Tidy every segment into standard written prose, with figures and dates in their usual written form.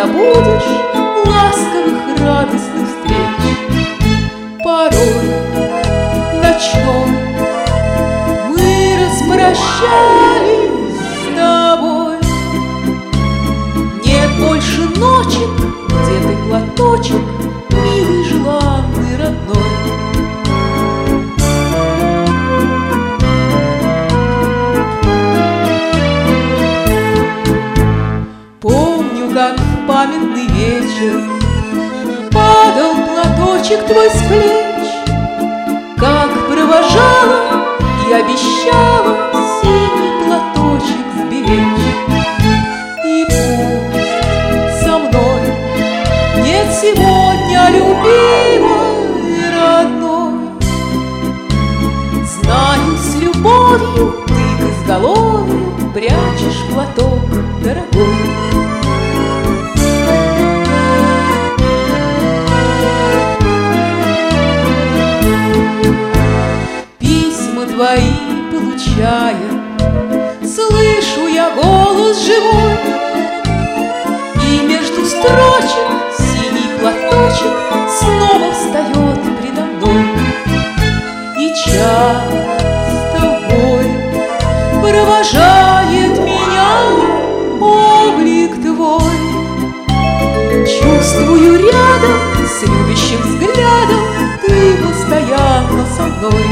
забудешь ласковых радостных встреч. Порой ночной мы распрощались с тобой. Нет больше ночек, где ты платочек, милый, желанный, родной. Помню, как в памятный вечер падал платочек твой с плеч, как провожала и обещала синий платочек сберечь. И пусть со мной нет сегодня любимой, родной, знаю, с любовью ты к изголовью прячешь платок, дорогой. Письма твои получая, слышу я голос живой, и между строчек синий платочек снова встает предо мной. И часто вой провожает меня облик твой. Чувствую рядом с любящим взглядом ты постоянно со мной.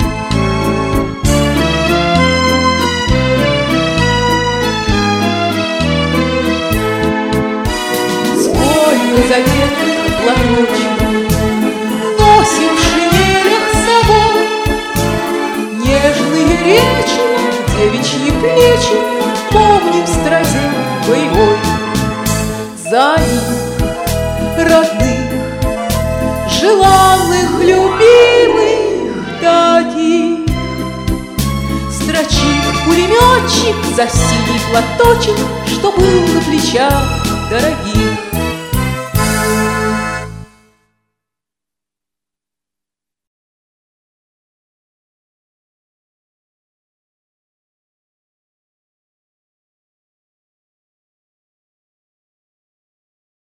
Сколько заветных платочков носим в шинелях с собой, нежные речи, девичьи плечи помним в стразе боевой. За них, родных, желанных, любимых таких, строчит пулеметчик за синий платочек, что был на плечах дорогих.